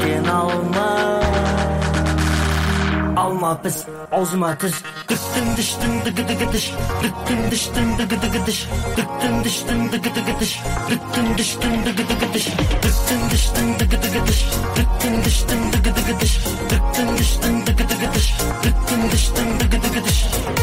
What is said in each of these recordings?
сен алма піс аузыма тіс дүктің діштің дігідігідіш дүктің діштің дігідігідіш дүктің діштің дігідігідіш дүктің діштің дігідігідіш дүктің діштің дігідігідіш дүктің діштің дігідігідіш дүктің діштің дігідігідіш дүктің діштің дігідігідіш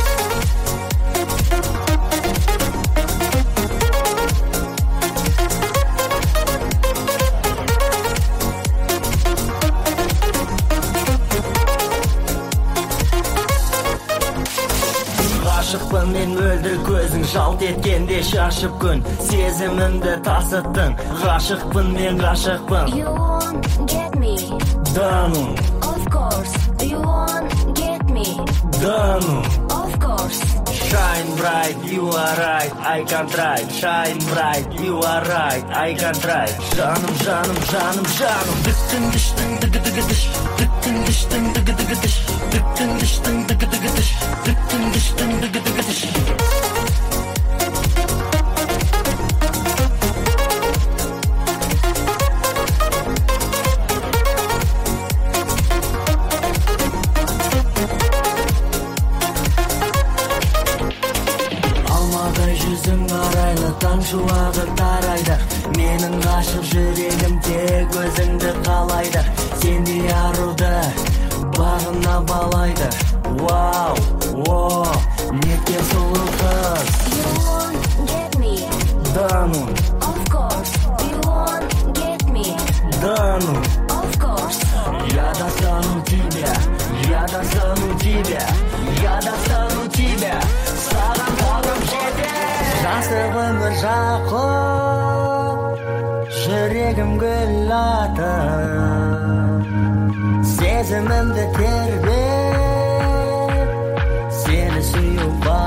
Ғашықпын мен мөлдір көзің жалт еткенде шашып күн сезімімді тасыттың ғашықпын мен ғашықпын You won't get me Дану Of course You won't get me Дану Of course Shine bright, you are right, I can try Shine bright, you are right, I can try Жаным, жаным, жаным, жаным Дүктің діштің дігідігідіш Дүктің діштің дігідігідіш Дүктің діштің дігідігідіш Дүктің діштің дігідігідіш Жүзің арайлы таң шуағы тарайды менің ғашық жүрегім тек өзіңді қалайды сендей аруды бағына балайды Вау, о, неткен сұлу қыз You won't get me Дану Of course You won't get me Дану Of course Я достану тебя Я достану тебя Я достану тебя Саған қолым жетер Жастық өмір жақын жүрегім гүл атып сезімімді тербеп сені сүю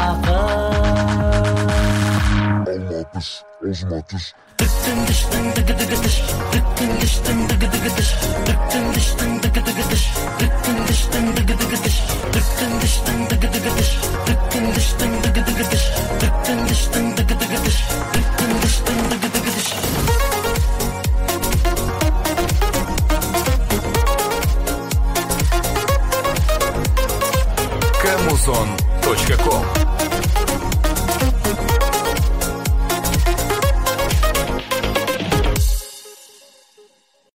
бақыт алма піс аузыма түс дүктің діштің дігідігідіш дүктің діштің дігідігідіш дүктің діштің дігідігідіш дүктің діштің дігідігідіш дүктің діштің дігідігідіш дүктің діштің дігідігідіш дүктің діштің дігідігідіш дүктің діштің дігідігідіш Камузон.ком